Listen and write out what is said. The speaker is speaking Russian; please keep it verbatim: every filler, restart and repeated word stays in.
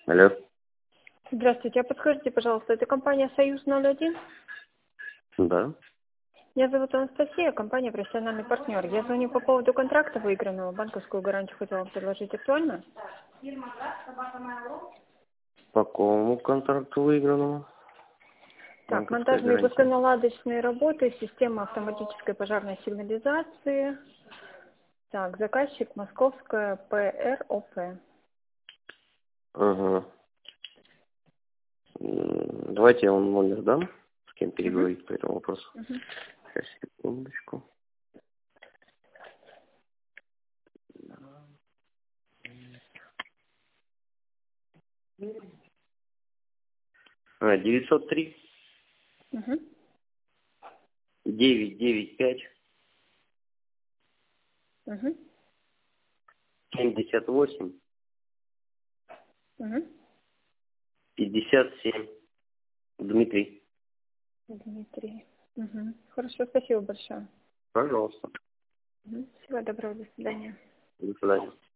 Алло. Здравствуйте, а подскажите, пожалуйста, это компания «Союз ноль один»? Да. Меня зовут Анастасия, компания «Профессиональный партнер». Я звоню по поводу контракта выигранного. Банковскую гарантию хотела предложить. Актуально? По какому контракту выигранному? Так, Банковская монтажные и гарантия. пусконаладочные работы, система автоматической пожарной сигнализации. Так, заказчик Московская ПРОП. Ага. М, Давайте я вам номер дам, с кем Угу. переговорить по этому вопросу. Угу. Сейчас, секундочку. А, девятьсот три Угу. девятьсот девяносто пять Угу. семьдесят восемь Угу. пятьдесят семь. Дмитрий. Дмитрий. Угу. Хорошо, спасибо большое. Пожалуйста. Угу. Всего доброго, до свидания. До свидания.